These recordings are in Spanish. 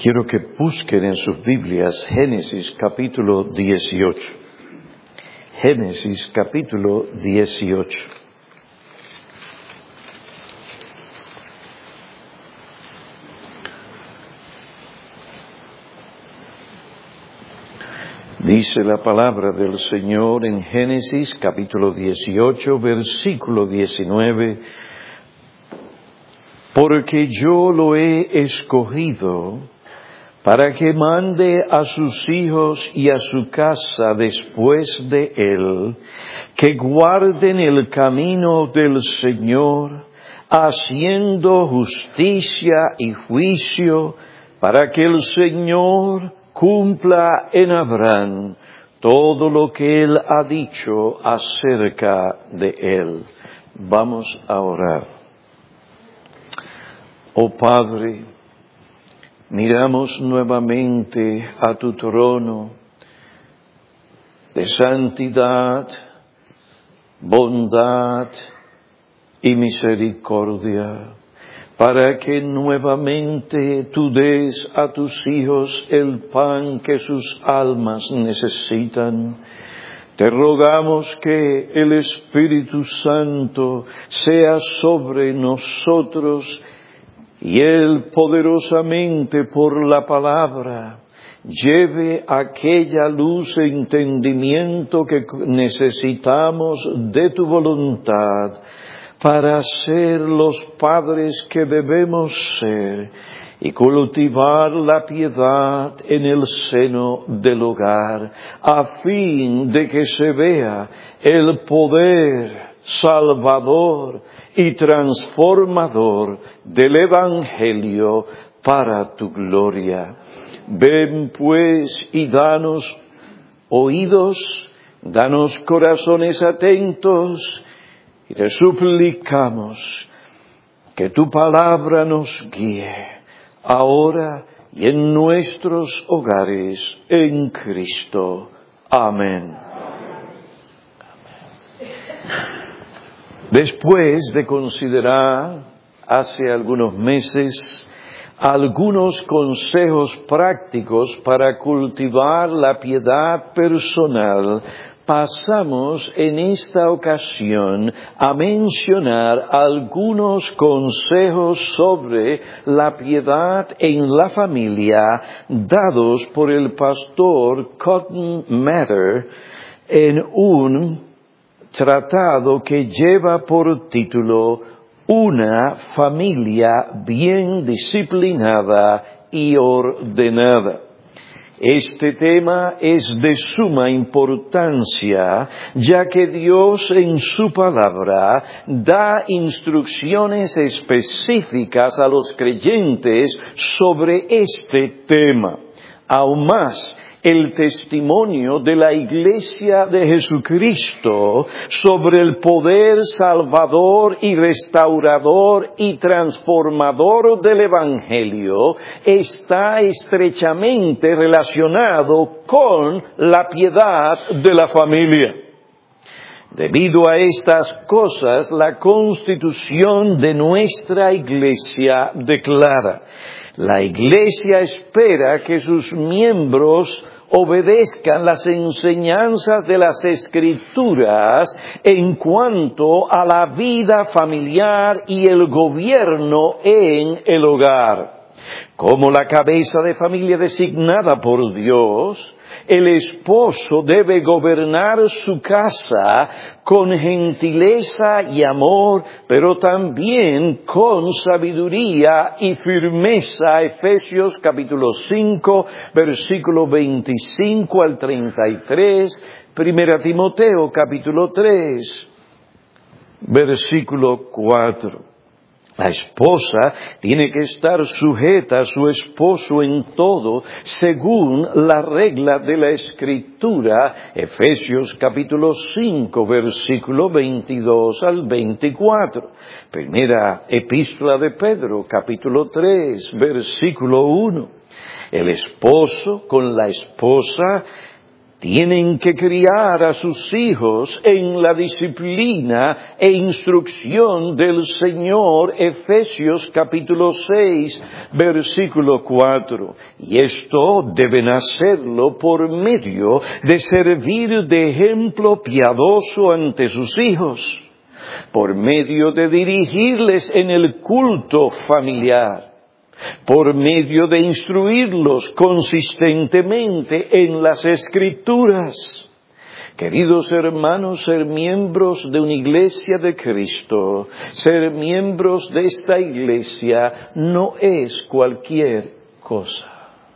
Quiero que busquen en sus Biblias Génesis capítulo 18. Génesis capítulo 18. Dice la palabra del Señor en Génesis capítulo 18, versículo 19. Porque yo lo he escogido para que mande a sus hijos y a su casa después de él, que guarden el camino del Señor, haciendo justicia y juicio, para que el Señor cumpla en Abraham todo lo que él ha dicho acerca de él. Vamos a orar. Oh Padre, miramos nuevamente a tu trono de santidad, bondad y misericordia, para que nuevamente tú des a tus hijos el pan que sus almas necesitan. Te rogamos que el Espíritu Santo sea sobre nosotros y Él poderosamente por la palabra lleve aquella luz e entendimiento que necesitamos de tu voluntad para ser los padres que debemos ser y cultivar la piedad en el seno del hogar, a fin de que se vea el poder salvador y transformador del Evangelio para tu gloria. Ven pues y danos oídos, danos corazones atentos, y te suplicamos que tu palabra nos guíe ahora y en nuestros hogares en Cristo. Amén. Después de considerar hace algunos meses algunos consejos prácticos para cultivar la piedad personal, pasamos en esta ocasión a mencionar algunos consejos sobre la piedad en la familia dados por el pastor Cotton Mather en un tratado que lleva por título Una familia bien disciplinada y ordenada. Este tema es de suma importancia, ya que Dios en su palabra da instrucciones específicas a los creyentes sobre este tema. Aún más, el testimonio de la Iglesia de Jesucristo sobre el poder salvador y restaurador y transformador del Evangelio está estrechamente relacionado con la piedad de la familia. Debido a estas cosas, la Constitución de nuestra Iglesia declara: la Iglesia espera que sus miembros obedezcan las enseñanzas de las Escrituras en cuanto a la vida familiar y el gobierno en el hogar. Como la cabeza de familia designada por Dios, el esposo debe gobernar su casa con gentileza y amor, pero también con sabiduría y firmeza. Efesios capítulo 5, versículo 25 al 33, Primera Timoteo capítulo 3, versículo 4. La esposa tiene que estar sujeta a su esposo en todo, según la regla de la Escritura, Efesios capítulo 5, versículo 22 al 24. Primera Epístola de Pedro, capítulo 3, versículo 1. El esposo con la esposa Tienen que criar a sus hijos en la disciplina e instrucción del Señor, Efesios capítulo 6, versículo 4. Y esto deben hacerlo por medio de servir de ejemplo piadoso ante sus hijos, por medio de dirigirles en el culto familiar, por medio de instruirlos consistentemente en las Escrituras. Queridos hermanos, ser miembros de una iglesia de Cristo, ser miembros de esta iglesia no es cualquier cosa.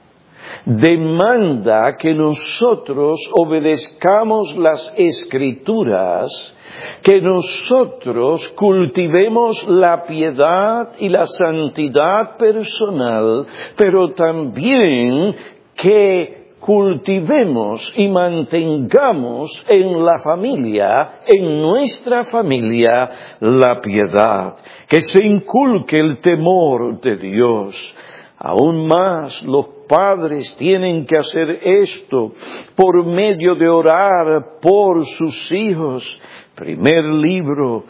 Demanda que nosotros obedezcamos las Escrituras, que nosotros cultivemos la piedad y la santidad personal, pero también que cultivemos y mantengamos en la familia, en nuestra familia, la piedad, que se inculque el temor de Dios. Aún más, los padres tienen que hacer esto por medio de orar por sus hijos. Primer libro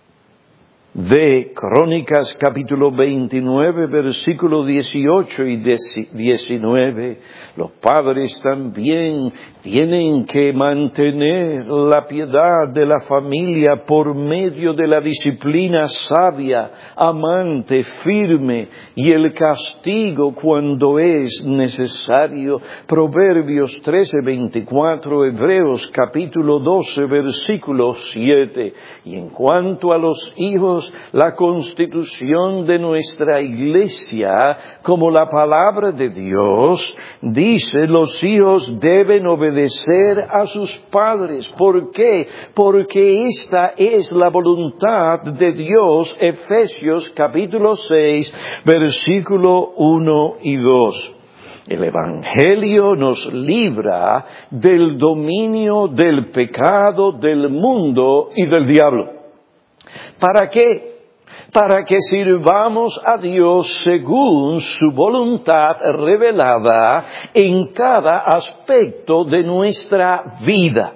de Crónicas, capítulo 29, versículo 18 y 19. Los padres también tienen que mantener la piedad de la familia por medio de la disciplina sabia, amante, firme y el castigo cuando es necesario. Proverbios 13:24, Hebreos capítulo 12, versículo 7. Y en cuanto a los hijos, la constitución de nuestra iglesia, como la palabra de Dios dice, los hijos deben obedecer a sus padres. ¿Por qué? Porque esta es la voluntad de Dios. Efesios capítulo 6, versículo 1 y 2. El Evangelio nos libra del dominio del pecado, del mundo y del diablo. ¿Para qué? Para que sirvamos a Dios según su voluntad revelada en cada aspecto de nuestra vida.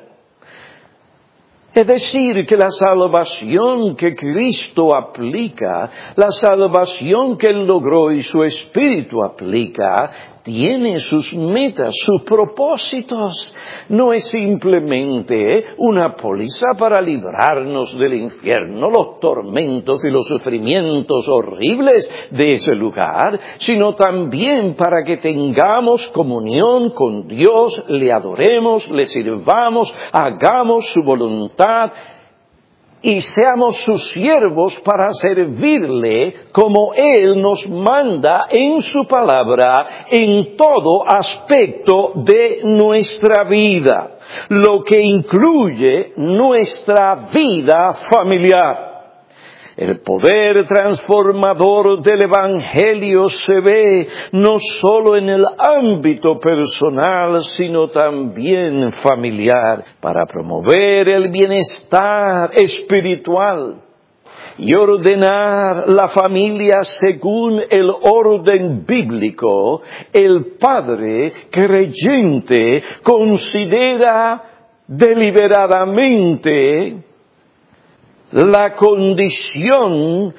Es decir, que la salvación que Cristo aplica, la salvación que Él logró y su Espíritu aplica, tiene sus metas, sus propósitos. No es simplemente una póliza para librarnos del infierno, los tormentos y los sufrimientos horribles de ese lugar, sino también para que tengamos comunión con Dios, le adoremos, le sirvamos, hagamos su voluntad y seamos sus siervos para servirle como Él nos manda en su palabra en todo aspecto de nuestra vida, lo que incluye nuestra vida familiar. El poder transformador del Evangelio se ve no solo en el ámbito personal, sino también familiar, para promover el bienestar espiritual y ordenar la familia según el orden bíblico. El padre creyente considera deliberadamente la condición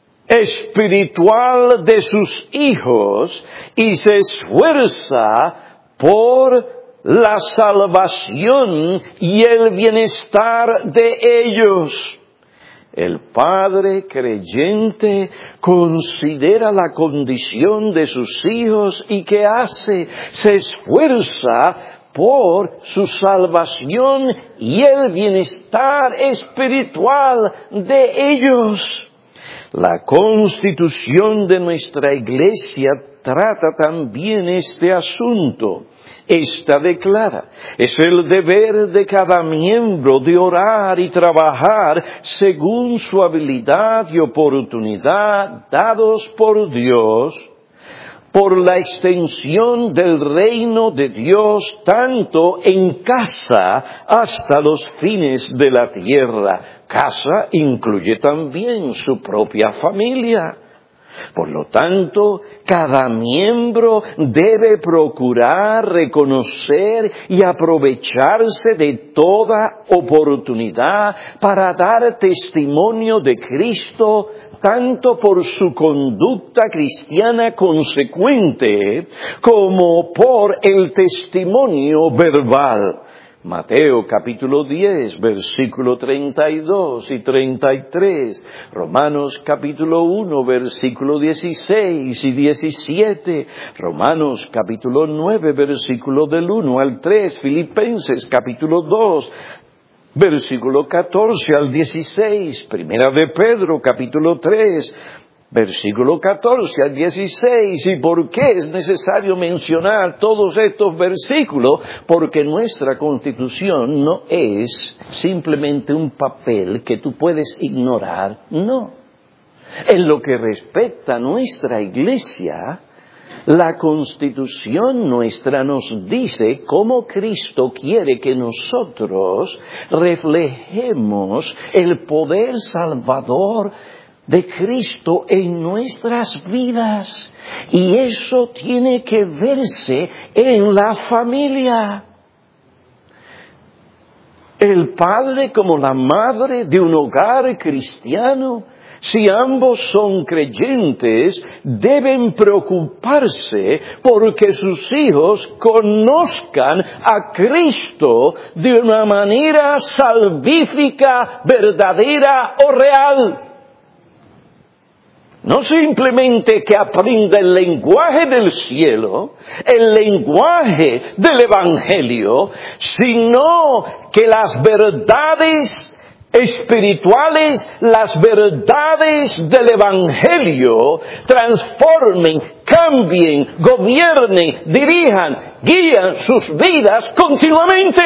espiritual de sus hijos y se esfuerza por la salvación y el bienestar de ellos. El padre creyente considera la condición de sus hijos y ¿qué hace? Se esfuerza por su salvación y el bienestar espiritual de ellos. La constitución de nuestra iglesia trata también este asunto. Esta declara, es el deber de cada miembro de orar y trabajar según su habilidad y oportunidad dados por Dios, por la extensión del reino de Dios, tanto en casa hasta los fines de la tierra. Casa incluye también su propia familia. Por lo tanto, cada miembro debe procurar reconocer y aprovecharse de toda oportunidad para dar testimonio de Cristo, tanto por su conducta cristiana consecuente como por el testimonio verbal. Mateo capítulo 10, versículo 32 y 33, Romanos capítulo 1, versículo 16 y 17, Romanos capítulo 9, versículo del 1 al 3, Filipenses capítulo 2, versículo 14 al 16, Primera de Pedro capítulo 3, versículo 14 al 16. ¿Y por qué es necesario mencionar todos estos versículos? Porque nuestra Constitución no es simplemente un papel que tú puedes ignorar, no. En lo que respecta a nuestra Iglesia, la Constitución nuestra nos dice cómo Cristo quiere que nosotros reflejemos el poder salvador de Cristo en nuestras vidas. Y eso tiene que verse en la familia. El padre como la madre de un hogar cristiano, si ambos son creyentes, deben preocuparse porque sus hijos conozcan a Cristo de una manera salvífica, verdadera o real. No simplemente que aprenda el lenguaje del cielo, el lenguaje del Evangelio, sino que las verdades espirituales, las verdades del Evangelio transformen, cambien, gobiernen, dirijan, guían sus vidas continuamente.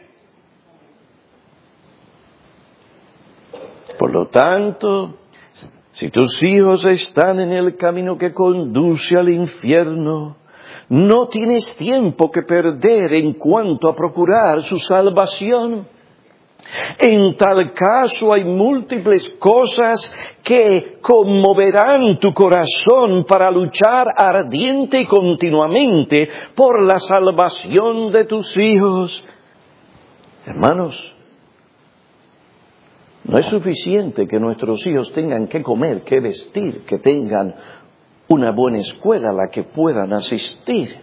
Por lo tanto, si tus hijos están en el camino que conduce al infierno, no tienes tiempo que perder en cuanto a procurar su salvación. En tal caso hay múltiples cosas que conmoverán tu corazón para luchar ardiente y continuamente por la salvación de tus hijos. Hermanos, no es suficiente que nuestros hijos tengan que comer, que vestir, que tengan una buena escuela a la que puedan asistir.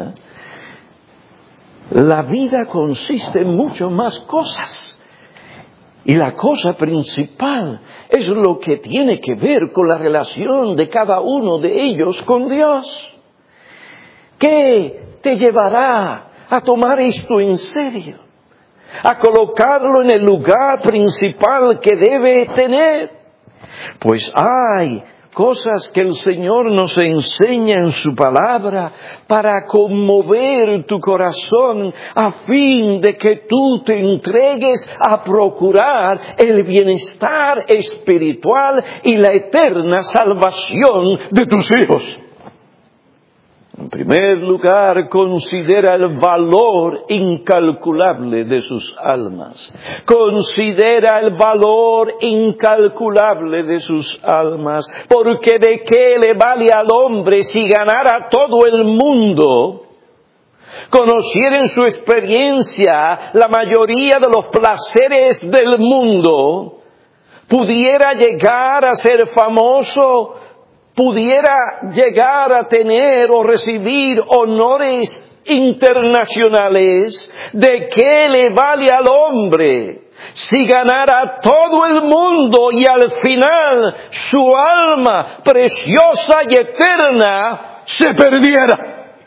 La vida consiste en mucho más cosas. Y la cosa principal es lo que tiene que ver con la relación de cada uno de ellos con Dios. ¿Qué te llevará a tomar esto en serio? A colocarlo en el lugar principal que debe tener. Pues hay cosas que el Señor nos enseña en su palabra para conmover tu corazón a fin de que tú te entregues a procurar el bienestar espiritual y la eterna salvación de tus hijos. En primer lugar, considera el valor incalculable de sus almas. Considera el valor incalculable de sus almas. Porque ¿de qué le vale al hombre si ganara todo el mundo, conociera en su experiencia la mayoría de los placeres del mundo, pudiera llegar a ser famoso, pudiera llegar a tener o recibir honores internacionales? ¿De qué le vale al hombre si ganara todo el mundo y al final su alma preciosa y eterna se perdiera?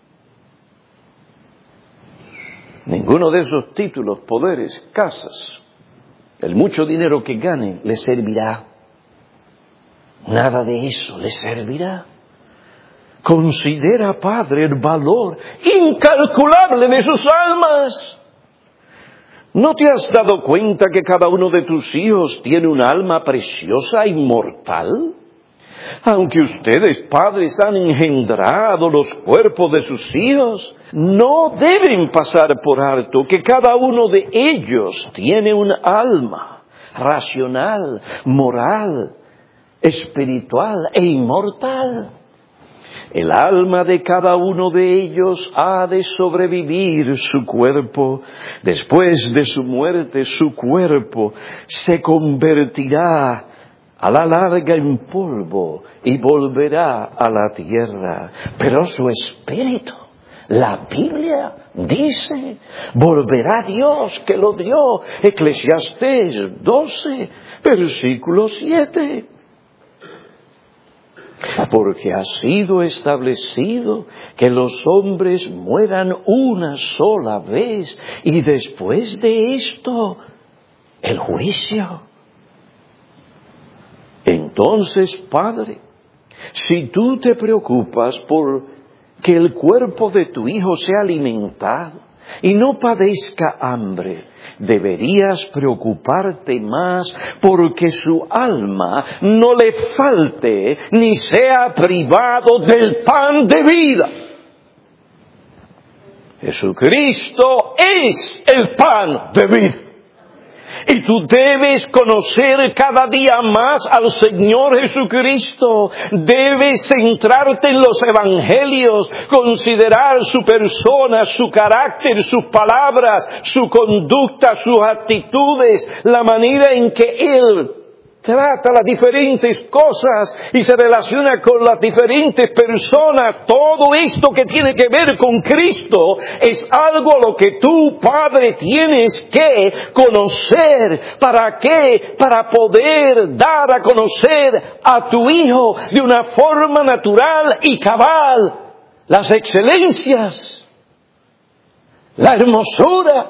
Ninguno de esos títulos, poderes, casas, el mucho dinero que gane le servirá. Nada de eso le servirá. Considera, Padre, el valor incalculable de sus almas. ¿No te has dado cuenta que cada uno de tus hijos tiene un alma preciosa e inmortal? Aunque ustedes, padres, han engendrado los cuerpos de sus hijos, no deben pasar por alto que cada uno de ellos tiene un alma racional, moral, espiritual e inmortal. El alma de cada uno de ellos ha de sobrevivir su cuerpo. Después de su muerte, su cuerpo se convertirá a la larga en polvo y volverá a la tierra. Pero su espíritu, la Biblia dice, volverá a Dios que lo dio. Eclesiastés 12, versículo 7. Porque ha sido establecido que los hombres mueran una sola vez y después de esto, el juicio. Entonces, Padre, si tú te preocupas por que el cuerpo de tu hijo sea alimentado y no padezca hambre, deberías preocuparte más porque su alma no le falte ni sea privado del pan de vida. Jesucristo es el pan de vida. Y tú debes conocer cada día más al Señor Jesucristo. Debes centrarte en los evangelios, considerar su persona, su carácter, sus palabras, su conducta, sus actitudes, la manera en que Él trata las diferentes cosas y se relaciona con las diferentes personas. Todo esto que tiene que ver con Cristo es algo a lo que tú, Padre, tienes que conocer. ¿Para qué? Para poder dar a conocer a tu Hijo de una forma natural y cabal las excelencias, la hermosura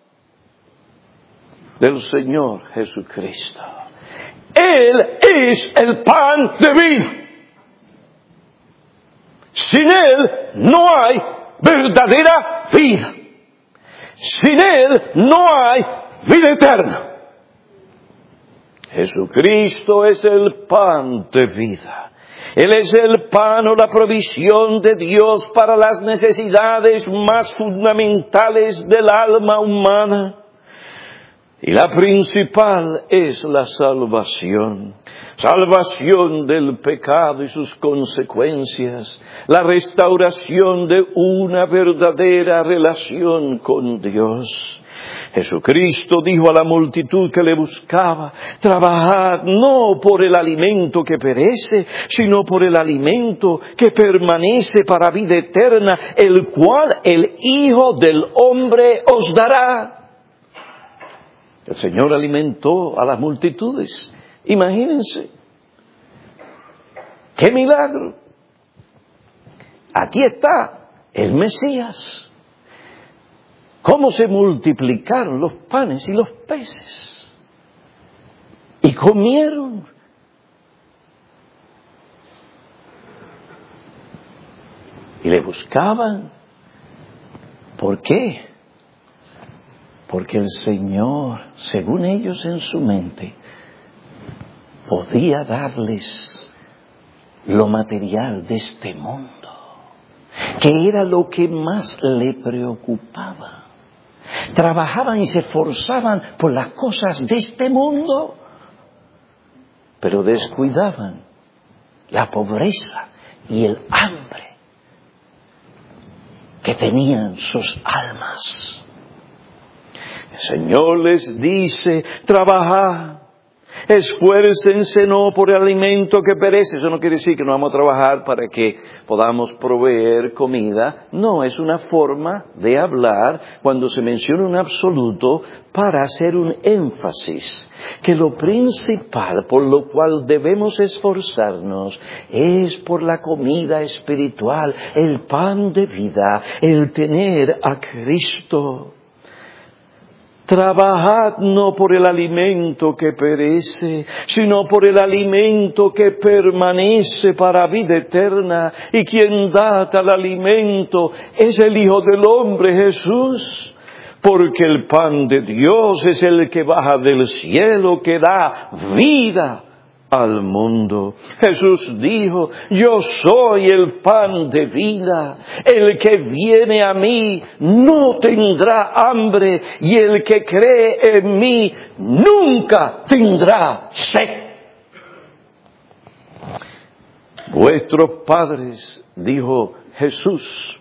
del Señor Jesucristo. Él es el pan de vida. Sin Él no hay verdadera vida. Sin Él no hay vida eterna. Jesucristo es el pan de vida. Él es el pan o la provisión de Dios para las necesidades más fundamentales del alma humana. Y la principal es la salvación. Salvación del pecado y sus consecuencias. La restauración de una verdadera relación con Dios. Jesucristo dijo a la multitud que le buscaba, trabajad no por el alimento que perece, sino por el alimento que permanece para vida eterna, el cual el Hijo del Hombre os dará. El Señor alimentó a las multitudes. Imagínense. ¡Qué milagro! Aquí está el Mesías. ¿Cómo se multiplicaron los panes y los peces? Y comieron. Y le buscaban. ¿Por qué? Porque el Señor, según ellos en su mente, podía darles lo material de este mundo, que era lo que más le preocupaba. Trabajaban y se esforzaban por las cosas de este mundo, pero descuidaban la pobreza y el hambre que tenían sus almas. El Señor les dice, trabajad, esfuércense no por el alimento que perece. Eso no quiere decir que no vamos a trabajar para que podamos proveer comida. No, es una forma de hablar cuando se menciona un absoluto para hacer un énfasis. Que lo principal por lo cual debemos esforzarnos es por la comida espiritual, el pan de vida, el tener a Cristo. Trabajad no por el alimento que perece, sino por el alimento que permanece para vida eterna. Y quien da tal alimento es el Hijo del Hombre, Jesús. Porque el pan de Dios es el que baja del cielo, que da vida al mundo. Jesús dijo, yo soy el pan de vida. El que viene a mí no tendrá hambre, y el que cree en mí nunca tendrá sed. Vuestros padres, dijo Jesús,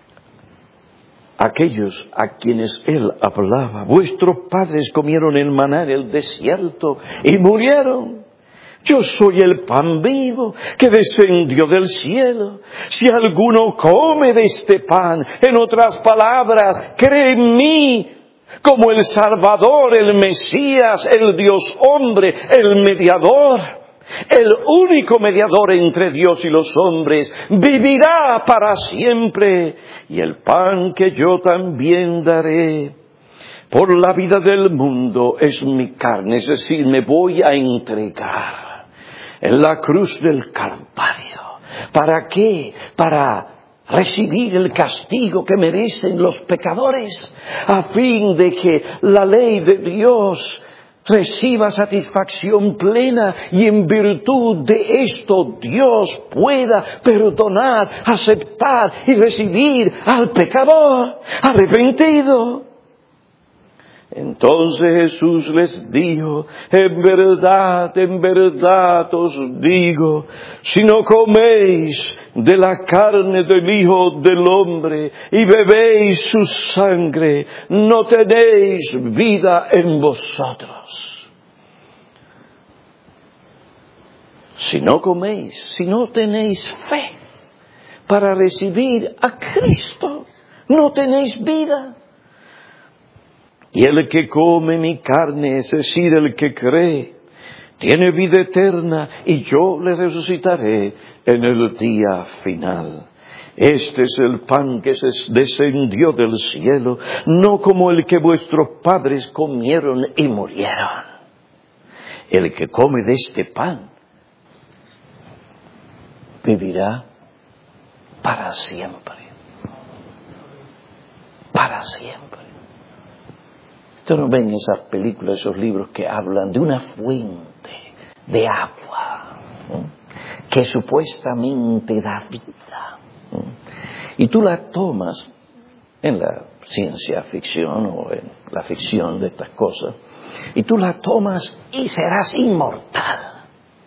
aquellos a quienes él hablaba, vuestros padres comieron el maná en el desierto y murieron. Yo soy el pan vivo que descendió del cielo. Si alguno come de este pan, en otras palabras, cree en mí, como el Salvador, el Mesías, el Dios hombre, el mediador, el único mediador entre Dios y los hombres, vivirá para siempre. Y el pan que yo también daré por la vida del mundo es mi carne, es decir, me voy a entregar en la cruz del Calvario. ¿Para qué? Para recibir el castigo que merecen los pecadores, a fin de que la ley de Dios reciba satisfacción plena y en virtud de esto Dios pueda perdonar, aceptar y recibir al pecador arrepentido. Entonces Jesús les dijo, en verdad os digo, si no coméis de la carne del Hijo del Hombre y bebéis su sangre, no tenéis vida en vosotros. Si no coméis, si no tenéis fe para recibir a Cristo, no tenéis vida. Y el que come mi carne, es decir, el que cree, tiene vida eterna, y yo le resucitaré en el día final. Este es el pan que descendió del cielo, no como el que vuestros padres comieron y murieron. El que come de este pan vivirá para siempre. Para siempre. Ustedes no ven esas películas, esos libros que hablan de una fuente de agua, ¿no?, que supuestamente da vida, ¿no? Y tú la tomas en la ciencia ficción o en la ficción de estas cosas, y tú la tomas y serás inmortal.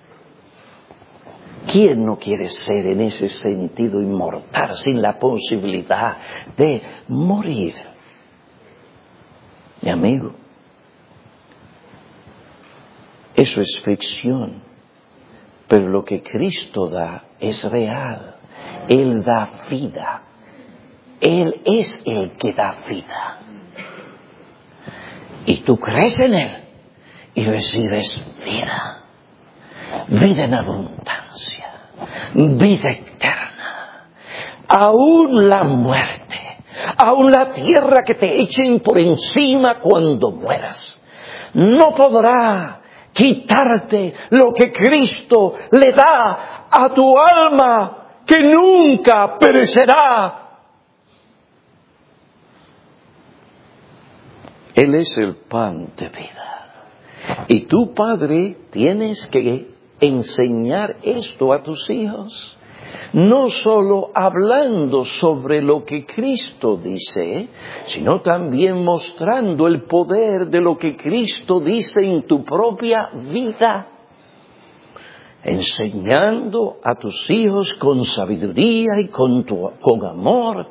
¿Quién no quiere ser en ese sentido inmortal sin la posibilidad de morir? Mi amigo, eso es ficción, pero lo que Cristo da es real. Él da vida. Él es el que da vida. Y tú crees en Él y recibes vida. Vida en abundancia. Vida eterna. Aún la muerte. Aún la tierra que te echen por encima cuando mueras, no podrá quitarte lo que Cristo le da a tu alma, que nunca perecerá. Él es el pan de vida. Y tú, padre, tienes que enseñar esto a tus hijos. No solo hablando sobre lo que Cristo dice, sino también mostrando el poder de lo que Cristo dice en tu propia vida. Enseñando a tus hijos con sabiduría y con amor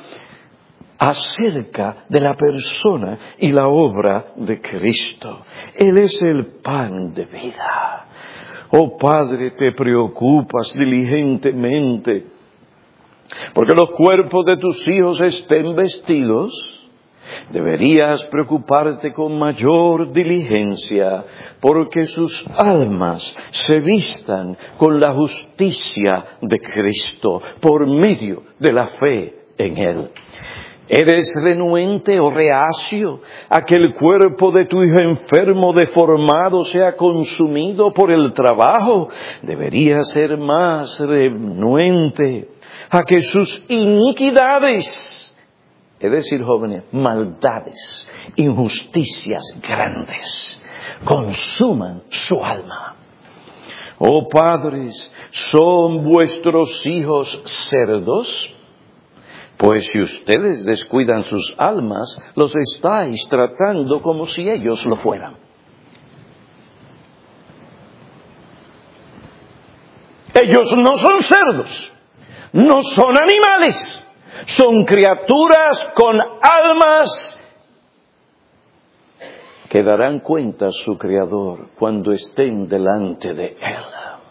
acerca de la persona y la obra de Cristo. Él es el pan de vida. Oh Padre, te preocupas diligentemente porque los cuerpos de tus hijos estén vestidos. Deberías preocuparte con mayor diligencia porque sus almas se vistan con la justicia de Cristo por medio de la fe en Él. ¿Eres renuente o reacio a que el cuerpo de tu hijo enfermo, deformado, sea consumido por el trabajo? Deberías ser más renuente a que sus iniquidades, es decir, jóvenes, maldades, injusticias grandes, consuman su alma. Oh padres, ¿son vuestros hijos cerdos? Pues si ustedes descuidan sus almas, los estáis tratando como si ellos lo fueran. Ellos no son cerdos, no son animales, son criaturas con almas que darán cuenta a su Creador cuando estén delante de Él.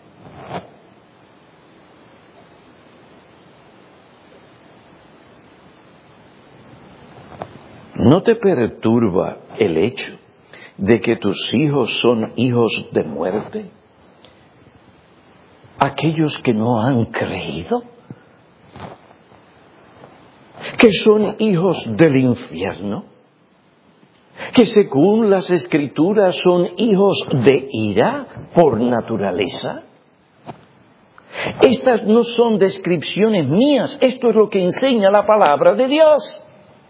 ¿No te perturba el hecho de que tus hijos son hijos de muerte? Aquellos que no han creído, que son hijos del infierno, que según las Escrituras son hijos de ira por naturaleza. Estas no son descripciones mías, esto es lo que enseña la palabra de Dios.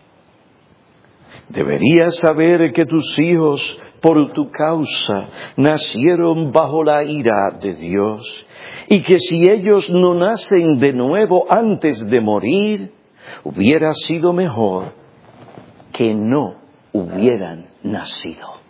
Deberías saber que tus hijos, por tu causa, nacieron bajo la ira de Dios, y que si ellos no nacen de nuevo antes de morir, hubiera sido mejor que no hubieran nacido.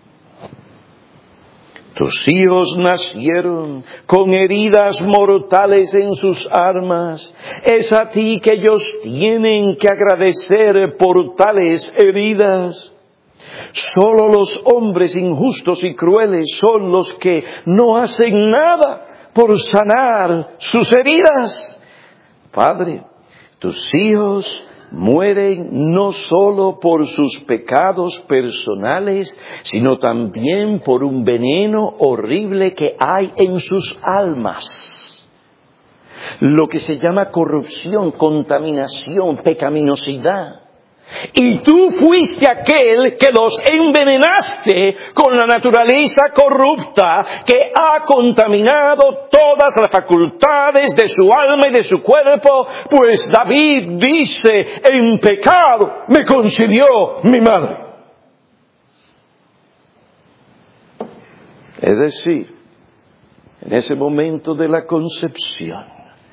Tus hijos nacieron con heridas mortales en sus armas. Es a ti que ellos tienen que agradecer por tales heridas. Solo los hombres injustos y crueles son los que no hacen nada por sanar sus heridas. Padre, tus hijos mueren no solo por sus pecados personales, sino también por un veneno horrible que hay en sus almas. Lo que se llama corrupción, contaminación, pecaminosidad. Y tú fuiste aquel que los envenenaste con la naturaleza corrupta que ha contaminado todas las facultades de su alma y de su cuerpo, pues David dice, en pecado me concibió mi madre. Es decir, en ese momento de la concepción,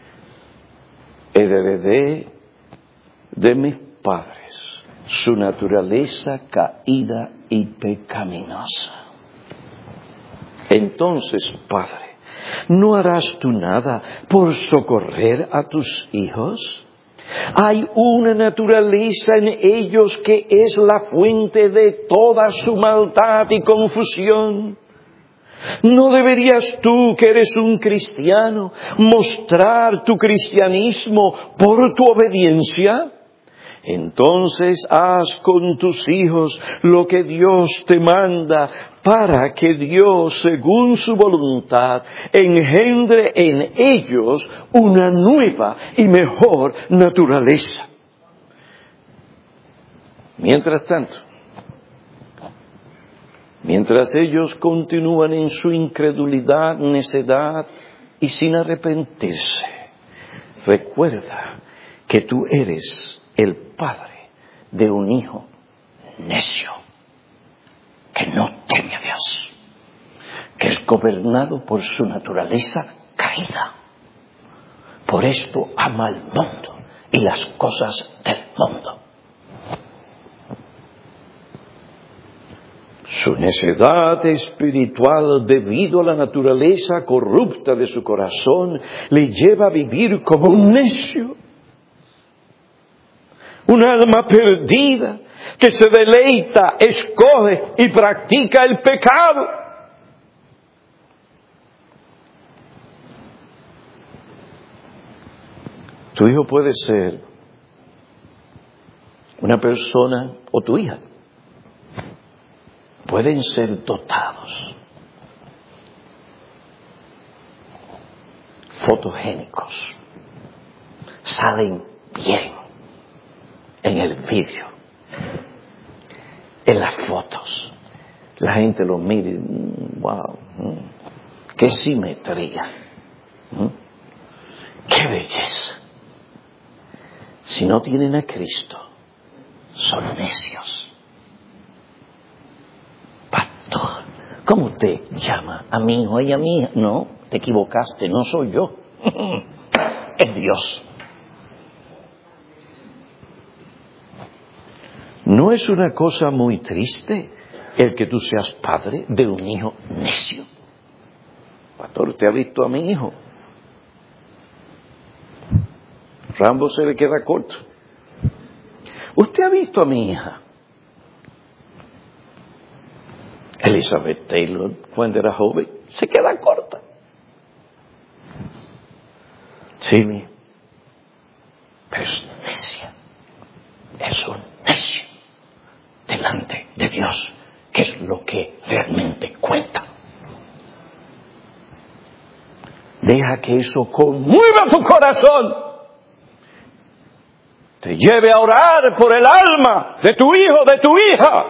heredé de mis padres su naturaleza caída y pecaminosa. Entonces, Padre, ¿no harás tú nada por socorrer a tus hijos? Hay una naturaleza en ellos que es la fuente de toda su maldad y confusión. ¿No deberías tú, que eres un cristiano, mostrar tu cristianismo por tu obediencia? Entonces haz con tus hijos lo que Dios te manda, para que Dios, según su voluntad, engendre en ellos una nueva y mejor naturaleza. Mientras tanto, mientras ellos continúan en su incredulidad, necedad y sin arrepentirse, recuerda que tú eres el padre de un hijo necio, que no teme a Dios, que es gobernado por su naturaleza caída. Por esto ama al mundo y las cosas del mundo. Su necedad espiritual, debido a la naturaleza corrupta de su corazón, le lleva a vivir como un necio. Un alma perdida que se deleita, escoge y practica el pecado. Tu hijo puede ser una persona, o tu hija, pueden ser dotados, fotogénicos, salen bien en el vídeo, en las fotos. La gente lo mira y wow, qué simetría, qué belleza. Si no tienen a Cristo, son necios. Pastor, ¿cómo te llama? A mi hijo y a mi hija. No, te equivocaste, no soy yo. Es Dios. ¿No es una cosa muy triste el que tú seas padre de un hijo necio? Pastor, ¿usted ha visto a mi hijo? Rambo se le queda corto. ¿Usted ha visto a mi hija? Elizabeth Taylor, cuando era joven, se queda corta. Sí, pero es necia. Es un necio delante de Dios, que es lo que realmente cuenta. Deja que eso conmueva tu corazón, te lleve a orar por el alma de tu hijo, de tu hija,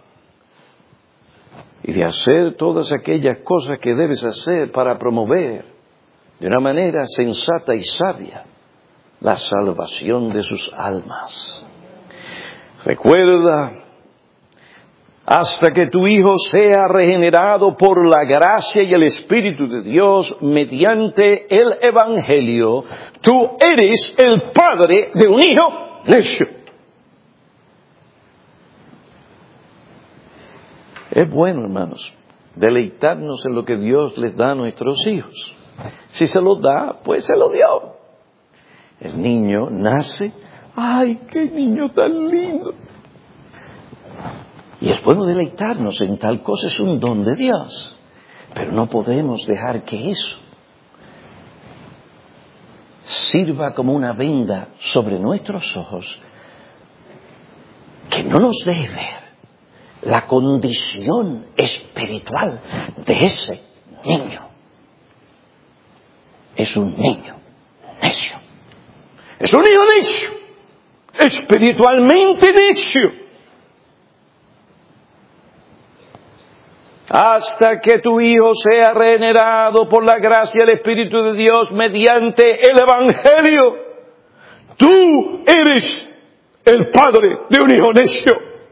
y de hacer todas aquellas cosas que debes hacer para promover de una manera sensata y sabia la salvación de sus almas. Recuerda, hasta que tu hijo sea regenerado por la gracia y el Espíritu de Dios mediante el Evangelio, tú eres el padre de un hijo necio. Es bueno, hermanos, deleitarnos en lo que Dios les da a nuestros hijos. Si se lo da, pues se lo dio. El niño nace, ¡ay, qué niño tan lindo! Y es bueno deleitarnos en tal cosa, es un don de Dios. Pero no podemos dejar que eso sirva como una venda sobre nuestros ojos que no nos deje ver la condición espiritual de ese niño. Es un niño necio. Es un niño necio, espiritualmente necio. Hasta que tu hijo sea regenerado por la gracia del Espíritu de Dios mediante el Evangelio, tú eres el padre de un hijo necio.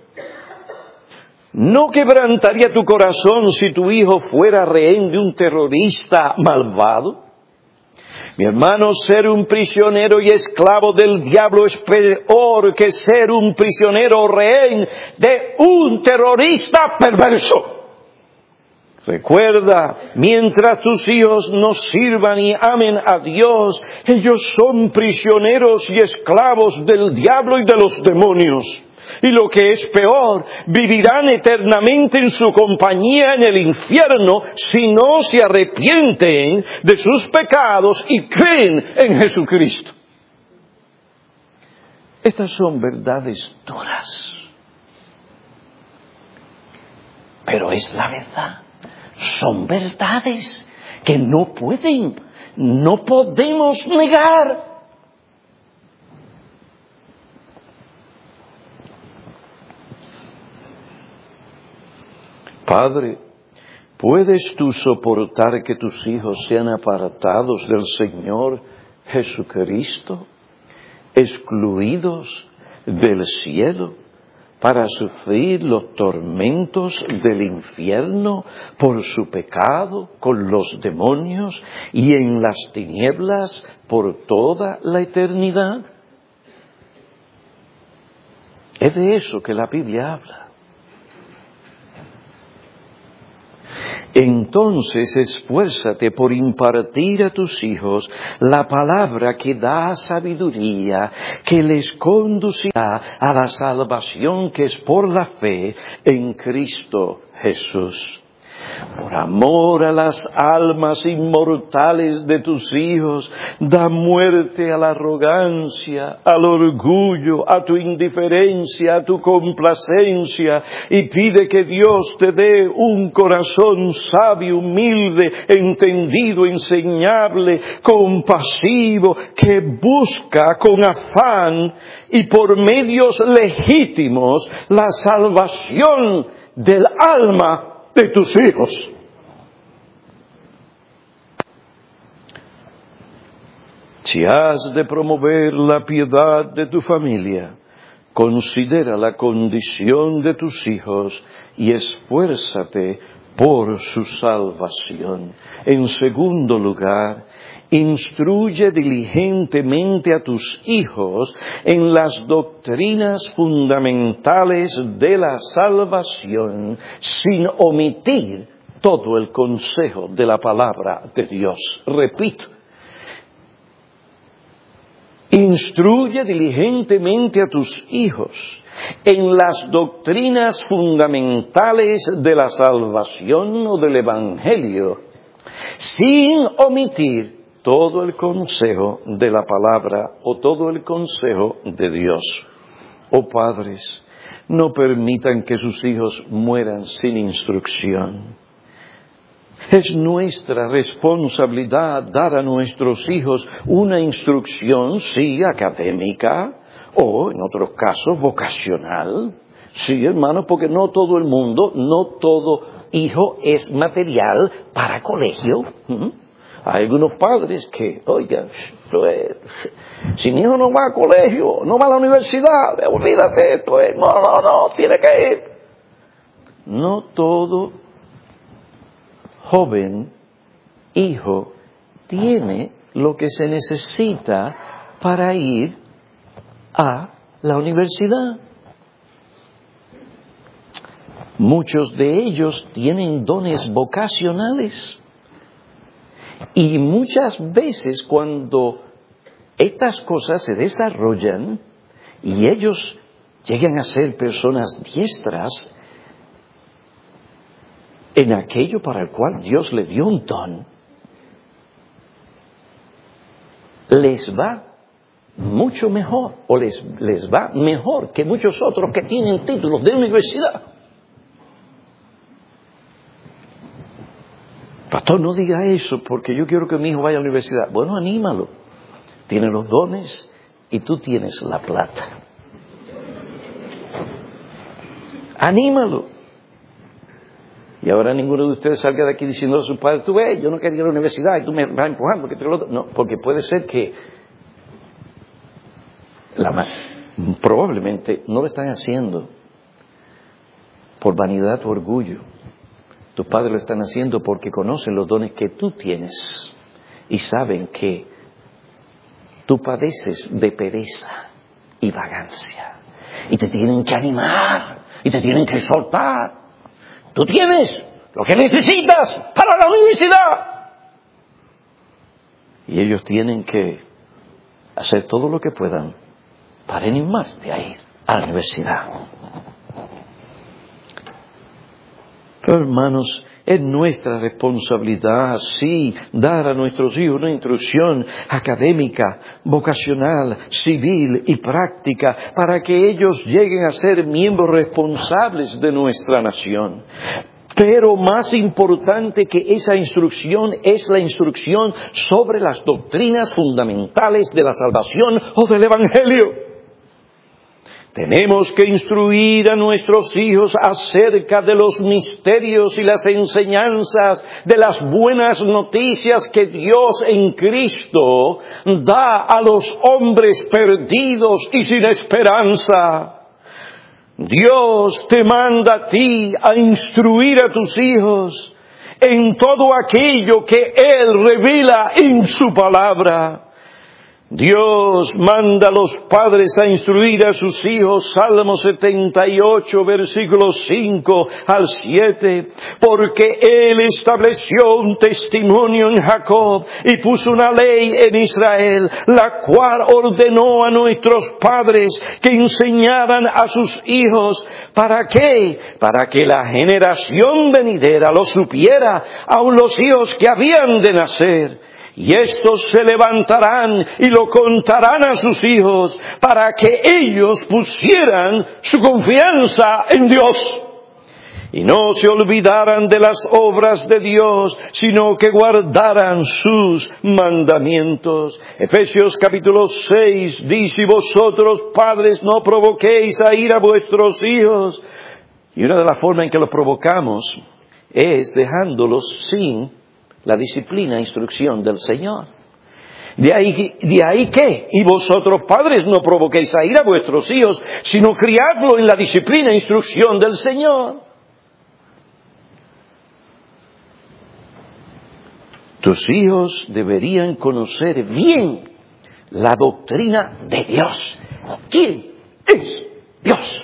¿No quebrantaría tu corazón si tu hijo fuera rehén de un terrorista malvado? Mi hermano, ser un prisionero y esclavo del diablo es peor que ser un prisionero o rehén de un terrorista perverso. Recuerda, mientras tus hijos no sirvan y amen a Dios, ellos son prisioneros y esclavos del diablo y de los demonios. Y lo que es peor, vivirán eternamente en su compañía en el infierno si no se arrepienten de sus pecados y creen en Jesucristo. Estas son verdades duras, pero es la verdad. Son verdades que no podemos negar. Padre, ¿puedes tú soportar que tus hijos sean apartados del Señor Jesucristo, excluidos del cielo, para sufrir los tormentos del infierno por su pecado con los demonios y en las tinieblas por toda la eternidad? Es de eso que la Biblia habla. Entonces esfuérzate por impartir a tus hijos la palabra que da sabiduría, que les conducirá a la salvación que es por la fe en Cristo Jesús. Por amor a las almas inmortales de tus hijos, da muerte a la arrogancia, al orgullo, a tu indiferencia, a tu complacencia, y pide que Dios te dé un corazón sabio, humilde, entendido, enseñable, compasivo, que busca con afán y por medios legítimos la salvación del alma de tus hijos. Si has de promover la piedad de tu familia, considera la condición de tus hijos y esfuérzate por su salvación. En segundo lugar, instruye diligentemente a tus hijos en las doctrinas fundamentales de la salvación, sin omitir todo el consejo de la palabra de Dios. Repito, Instruye diligentemente a tus hijos en las doctrinas fundamentales de la salvación o del Evangelio, sin omitir todo el consejo de la palabra o todo el consejo de Dios. Oh padres, no permitan que sus hijos mueran sin instrucción. Es nuestra responsabilidad dar a nuestros hijos una instrucción, sí, académica, o en otros casos vocacional. Sí, hermano, porque no todo el mundo, no todo hijo es material para colegio. Hay algunos padres que, oigan, si mi hijo no va a colegio, no va a la universidad, olvídate, esto es, no, tiene que ir. No todo joven, hijo, tiene lo que se necesita para ir a la universidad. Muchos de ellos tienen dones vocacionales. Y muchas veces cuando estas cosas se desarrollan y ellos llegan a ser personas diestras en aquello para el cual Dios le dio un don, les va mucho mejor, o les va mejor que muchos otros que tienen títulos de universidad. Pastor, no diga eso porque yo quiero que mi hijo vaya a la universidad. Bueno, anímalo. Tiene los dones y tú tienes la plata. Anímalo. Y ahora ninguno de ustedes salga de aquí diciendo a su padre, tú ves, yo no quería ir a la universidad y tú me vas empujando. No, porque puede ser que probablemente no lo están haciendo por vanidad o orgullo. Tus padres lo están haciendo porque conocen los dones que tú tienes y saben que tú padeces de pereza y vagancia. Y te tienen que animar y te tienen que exhortar. Tú tienes lo que necesitas para la universidad. Y ellos tienen que hacer todo lo que puedan para animarte a ir a la universidad. Pero hermanos, es nuestra responsabilidad, sí, dar a nuestros hijos una instrucción académica, vocacional, civil y práctica para que ellos lleguen a ser miembros responsables de nuestra nación. Pero más importante que esa instrucción es la instrucción sobre las doctrinas fundamentales de la salvación o del Evangelio. Tenemos que instruir a nuestros hijos acerca de los misterios y las enseñanzas de las buenas noticias que Dios en Cristo da a los hombres perdidos y sin esperanza. Dios te manda a ti a instruir a tus hijos en todo aquello que Él revela en su palabra. Dios manda a los padres a instruir a sus hijos, Salmo 78, versículos 5 al 7, porque Él estableció un testimonio en Jacob y puso una ley en Israel, la cual ordenó a nuestros padres que enseñaran a sus hijos. ¿Para qué? Para que la generación venidera lo supiera, aun los hijos que habían de nacer. Y estos se levantarán y lo contarán a sus hijos para que ellos pusieran su confianza en Dios. Y no se olvidaran de las obras de Dios, sino que guardaran sus mandamientos. Efesios capítulo 6 dice, vosotros padres no provoquéis a ira a vuestros hijos. Y una de las formas en que los provocamos es dejándolos sin la disciplina e instrucción del Señor. De ahí que, y vosotros padres no provoquéis a ira a vuestros hijos, sino criadlo en la disciplina e instrucción del Señor. Tus hijos deberían conocer bien la doctrina de Dios. ¿Quién es Dios?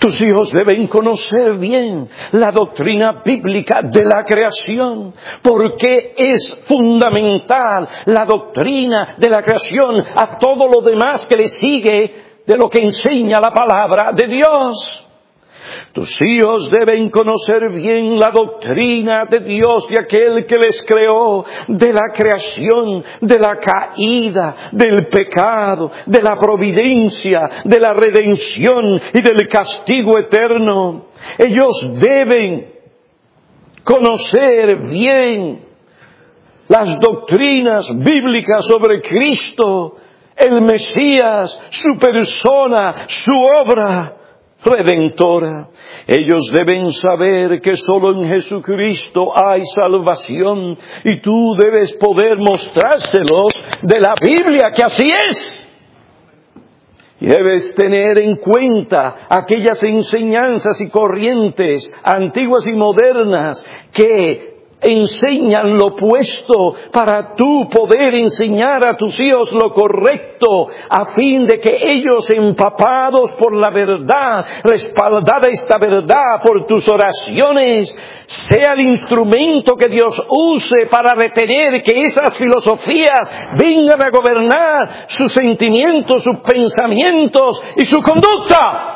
Tus hijos deben conocer bien la doctrina bíblica de la creación, porque es fundamental la doctrina de la creación a todo lo demás que le sigue de lo que enseña la palabra de Dios. Tus hijos deben conocer bien la doctrina de Dios, de aquel que les creó, de la creación, de la caída, del pecado, de la providencia, de la redención y del castigo eterno. Ellos deben conocer bien las doctrinas bíblicas sobre Cristo, el Mesías, su persona, su obra redentora. Ellos deben saber que solo en Jesucristo hay salvación y tú debes poder mostrárselos de la Biblia que así es. Y debes tener en cuenta aquellas enseñanzas y corrientes antiguas y modernas que enseñan lo opuesto para tú poder enseñar a tus hijos lo correcto, a fin de que ellos, empapados por la verdad, respaldada esta verdad por tus oraciones, sea el instrumento que Dios use para retener que esas filosofías vengan a gobernar sus sentimientos, sus pensamientos y su conducta.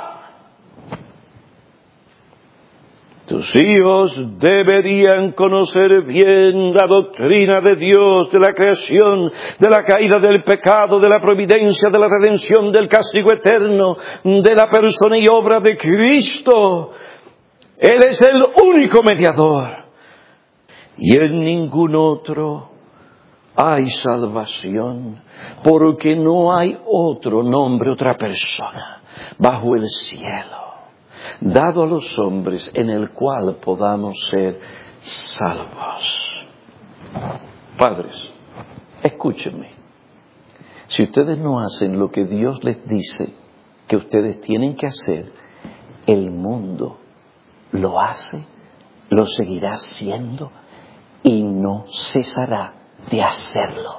Tus hijos deberían conocer bien la doctrina de Dios, de la creación, de la caída del pecado, de la providencia, de la redención, del castigo eterno, de la persona y obra de Cristo. Él es el único mediador y en ningún otro hay salvación, porque no hay otro nombre, otra persona bajo el cielo dado a los hombres en el cual podamos ser salvos. Padres, escúchenme. Si ustedes no hacen lo que Dios les dice que ustedes tienen que hacer, el mundo lo hace, lo seguirá haciendo y no cesará de hacerlo.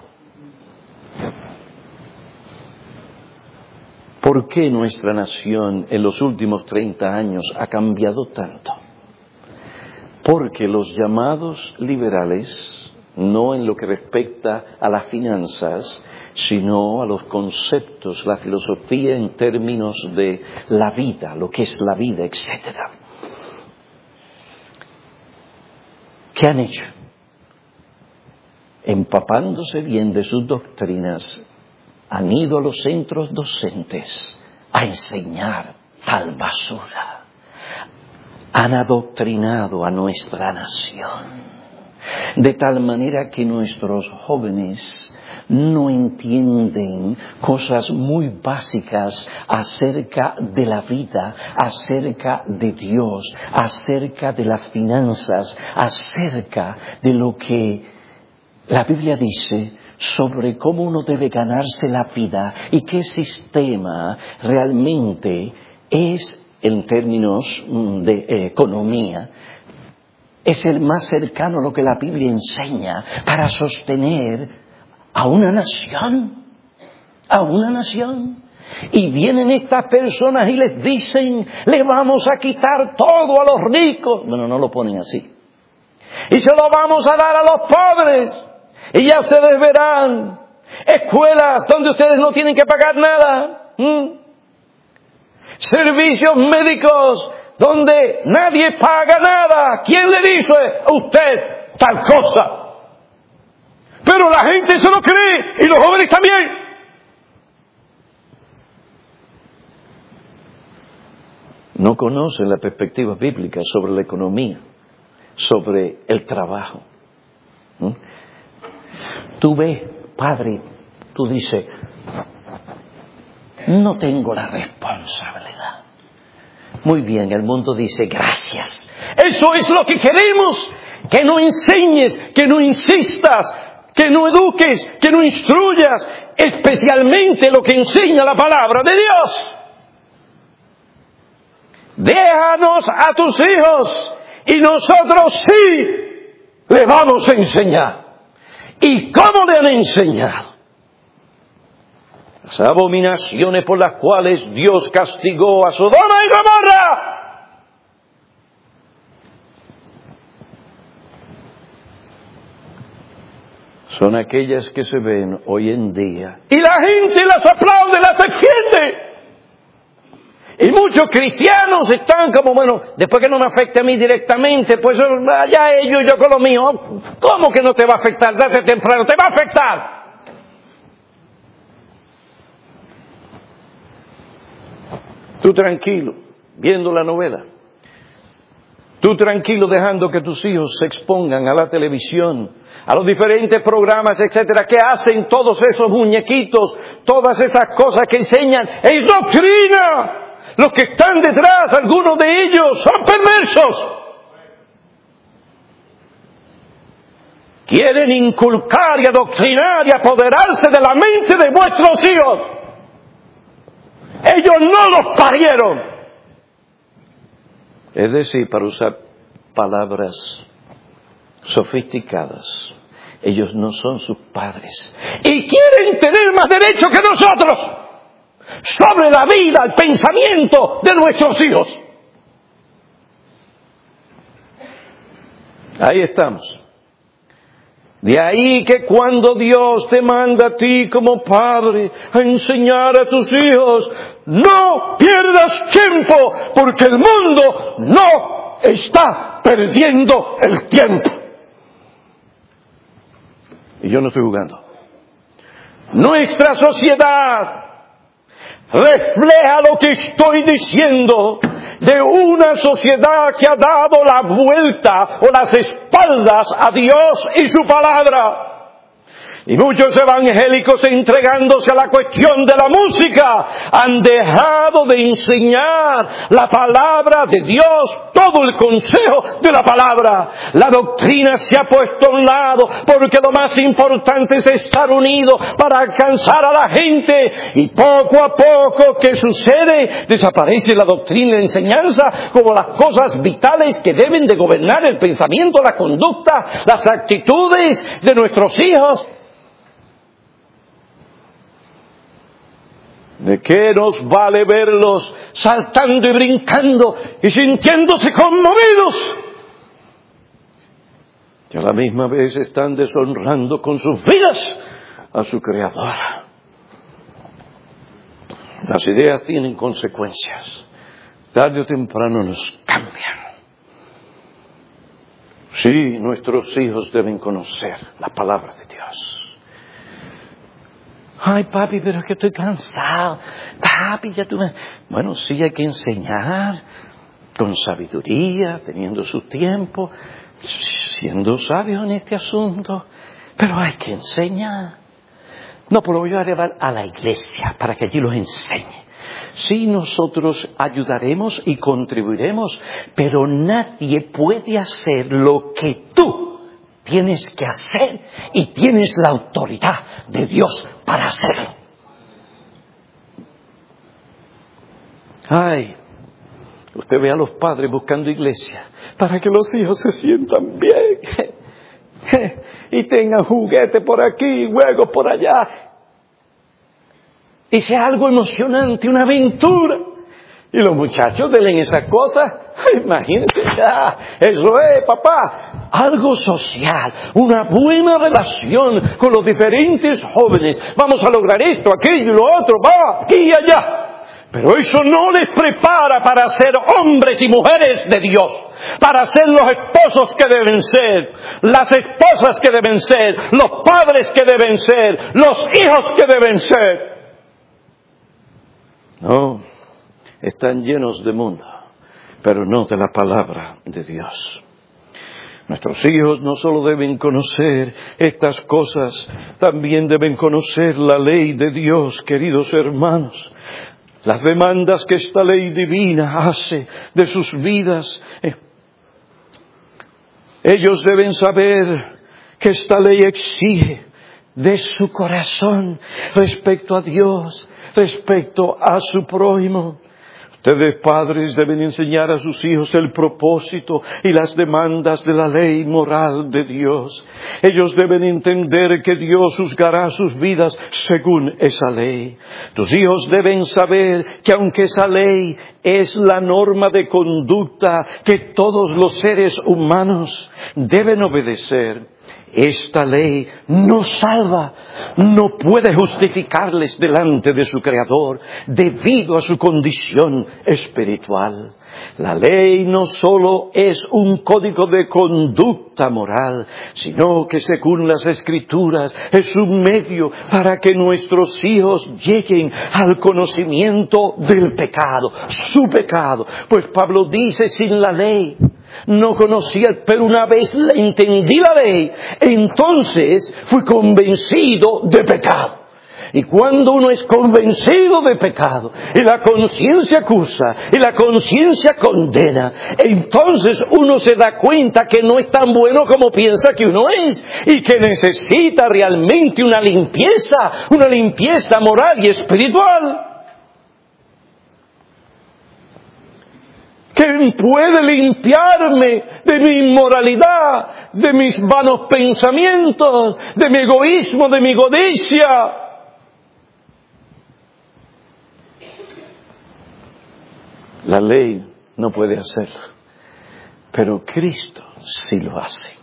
¿Por qué nuestra nación en los últimos 30 años ha cambiado tanto? Porque los llamados liberales, no en lo que respecta a las finanzas, sino a los conceptos, la filosofía en términos de la vida, lo que es la vida, etc. ¿Qué han hecho? Empapándose bien de sus doctrinas, han ido a los centros docentes a enseñar tal basura. Han adoctrinado a nuestra nación, de tal manera que nuestros jóvenes no entienden cosas muy básicas acerca de la vida, acerca de Dios, acerca de las finanzas, acerca de lo que la Biblia dice sobre cómo uno debe ganarse la vida y qué sistema realmente es, en términos de economía, es el más cercano a lo que la Biblia enseña para sostener a una nación. A una nación. Y vienen estas personas y les dicen, le vamos a quitar todo a los ricos. Bueno, no lo ponen así. Y se lo vamos a dar a los pobres. Y ya ustedes verán escuelas donde ustedes no tienen que pagar nada. Servicios médicos donde nadie paga nada. ¿Quién le dice a usted tal cosa? Pero la gente se lo cree y los jóvenes también. No conocen la perspectiva bíblica sobre la economía, sobre el trabajo. Tú ves, padre, tú dices, no tengo la responsabilidad. Muy bien, el mundo dice, gracias. Eso es lo que queremos, que no enseñes, que no insistas, que no eduques, que no instruyas, especialmente lo que enseña la palabra de Dios. Déjanos a tus hijos y nosotros sí le vamos a enseñar. ¿Y cómo le han enseñado? las abominaciones por las cuales Dios castigó a Sodoma y Gomorra. Son aquellas que se ven hoy en día. Y la gente las aplaude, las defiende. Y muchos cristianos están como, bueno, después que no me afecte a mí directamente, pues allá ellos, yo con lo mío. ¿Cómo que no te va a afectar? Desde temprano, te va a afectar. Tú tranquilo, viendo la novela. Tú tranquilo dejando que tus hijos se expongan a la televisión, a los diferentes programas, etcétera, que hacen todos esos muñequitos, todas esas cosas que enseñan. ¡Es doctrina! Los que están detrás, algunos de ellos, son perversos. Quieren inculcar y adoctrinar y apoderarse de la mente de vuestros hijos. Ellos no los parieron. Es decir, para usar palabras sofisticadas, ellos no son sus padres. Y quieren tener más derecho que nosotros sobre la vida, el pensamiento de nuestros hijos. Ahí estamos. De ahí que cuando Dios te manda a ti como padre a enseñar a tus hijos, no pierdas tiempo, porque el mundo no está perdiendo el tiempo. Y yo no estoy jugando. Nuestra sociedad refleja lo que estoy diciendo de una sociedad que ha dado la vuelta o las espaldas a Dios y su palabra. Y muchos evangélicos, entregándose a la cuestión de la música, han dejado de enseñar la palabra de Dios, todo el consejo de la palabra. La doctrina se ha puesto a un lado, porque lo más importante es estar unidos para alcanzar a la gente. Y poco a poco, ¿qué sucede? Desaparece la doctrina y la enseñanza como las cosas vitales que deben de gobernar el pensamiento, la conducta, las actitudes de nuestros hijos. ¿De qué nos vale verlos saltando y brincando y sintiéndose conmovidos? Que a la misma vez están deshonrando con sus vidas a su Creador. Las ideas tienen consecuencias. Tarde o temprano nos cambian. Sí, nuestros hijos deben conocer la palabra de Dios. Ay, papi, pero es que estoy cansado. Papi, ya tú me... Bueno, sí hay que enseñar con sabiduría, teniendo su tiempo, siendo sabios en este asunto. Pero hay que enseñar. No, pues lo voy a llevar a la iglesia para que allí los enseñe. Sí, nosotros ayudaremos y contribuiremos, pero nadie puede hacer lo que tú tienes que hacer y tienes la autoridad de Dios para hacerlo. Ay, usted ve a los padres buscando iglesia para que los hijos se sientan bien y tengan juguete por aquí, juegos por allá, y sea algo emocionante, una aventura. Y los muchachos denle esas cosas. Imagínate, eso es, papá, algo social, una buena relación con los diferentes jóvenes. Vamos a lograr esto, aquello y lo otro, va, aquí y allá. Pero eso no les prepara para ser hombres y mujeres de Dios, para ser los esposos que deben ser, las esposas que deben ser, los padres que deben ser, los hijos que deben ser. No, están llenos de mundo, pero no de la palabra de Dios. Nuestros hijos no solo deben conocer estas cosas, también deben conocer la ley de Dios, queridos hermanos. Las demandas que esta ley divina hace de sus vidas. Ellos deben saber que esta ley exige de su corazón respecto a Dios, respecto a su prójimo. Ustedes, padres, deben enseñar a sus hijos el propósito y las demandas de la ley moral de Dios. Ellos deben entender que Dios juzgará sus vidas según esa ley. Tus hijos deben saber que aunque esa ley es la norma de conducta que todos los seres humanos deben obedecer, esta ley no salva, no puede justificarles delante de su Creador debido a su condición espiritual. La ley no solo es un código de conducta moral, sino que según las Escrituras es un medio para que nuestros hijos lleguen al conocimiento del pecado, su pecado. Pues Pablo dice, sin la ley no conocía, pero una vez entendí la ley, entonces fui convencido de pecado. Y cuando uno es convencido de pecado, y la conciencia acusa, y la conciencia condena, entonces uno se da cuenta que no es tan bueno como piensa que uno es, y que necesita realmente una limpieza moral y espiritual. ¿Quién puede limpiarme de mi inmoralidad, de mis vanos pensamientos, de mi egoísmo, de mi codicia? La ley no puede hacerlo, pero Cristo sí lo hace.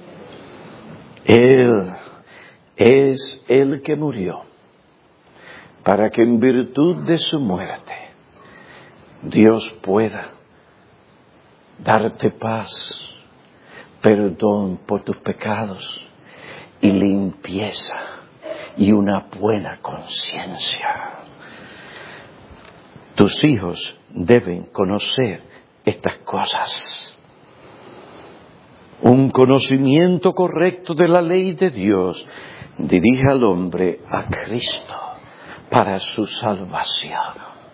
Él es el que murió para que en virtud de su muerte Dios pueda darte paz, perdón por tus pecados y limpieza y una buena conciencia. Tus hijos deben conocer estas cosas. Un conocimiento correcto de la ley de Dios dirige al hombre a Cristo para su salvación.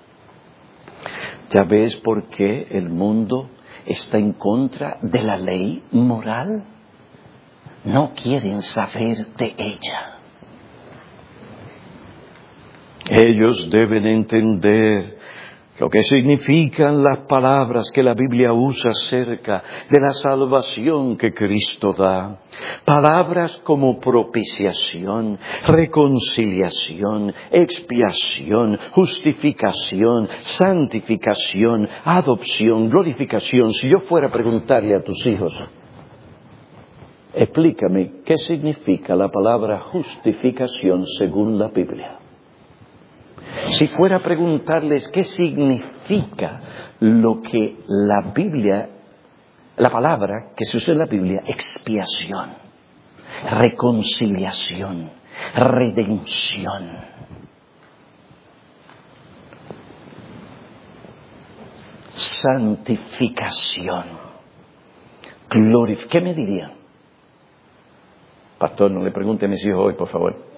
¿Ya ves por qué el mundo está en contra de la ley moral? No quieren saber de ella. Ellos deben entender lo que significan las palabras que la Biblia usa acerca de la salvación que Cristo da. Palabras como propiciación, reconciliación, expiación, justificación, santificación, adopción, glorificación. Si yo fuera a preguntarle a tus hijos, explícame qué significa la palabra justificación según la Biblia. Si fuera a preguntarles qué significa lo que la Biblia, la palabra que se usa en la Biblia, expiación, reconciliación, redención. Santificación, glorificación. ¿Qué me dirían? Pastor, no le pregunte a mis hijos hoy, por favor.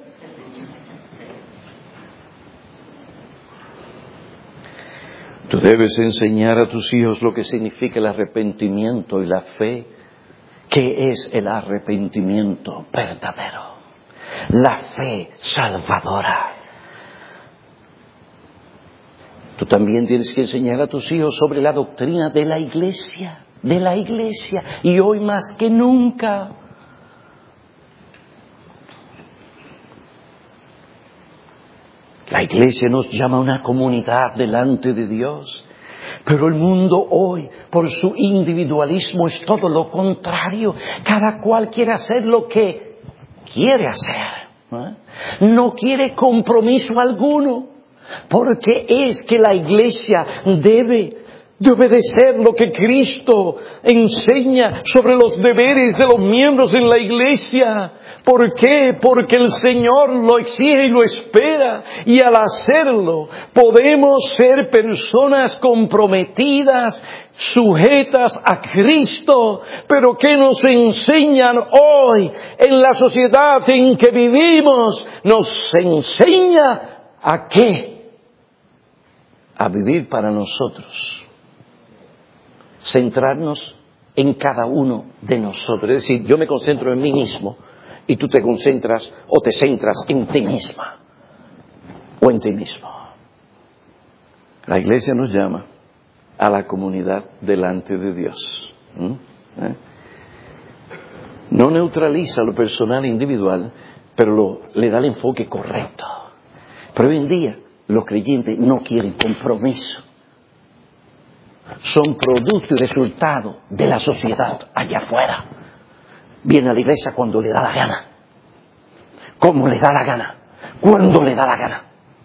Tú debes enseñar a tus hijos lo que significa el arrepentimiento y la fe. ¿Qué es el arrepentimiento verdadero? La fe salvadora. Tú también tienes que enseñar a tus hijos sobre la doctrina de la iglesia, y hoy más que nunca. La iglesia nos llama a una comunidad delante de Dios, pero el mundo hoy, por su individualismo, es todo lo contrario. Cada cual quiere hacer lo que quiere hacer, no quiere compromiso alguno, porque es que la iglesia debe de obedecer lo que Cristo enseña sobre los deberes de los miembros en la iglesia. ¿Por qué? Porque el Señor lo exige y lo espera, y al hacerlo podemos ser personas comprometidas, sujetas a Cristo. Pero ¿qué nos enseñan hoy en la sociedad en que vivimos? Nos enseña ¿a qué? A vivir para nosotros, centrarnos en cada uno de nosotros. Es decir, yo me concentro en mí mismo y tú te concentras o te centras en ti misma o en ti mismo. La iglesia nos llama a la comunidad delante de Dios. No neutraliza lo personal e individual, pero le da el enfoque correcto. Pero hoy en día los creyentes no quieren compromiso. Son producto y resultado de la sociedad allá afuera. Viene a la iglesia cuando le da la gana. Como le da la gana. Cuando le da la gana.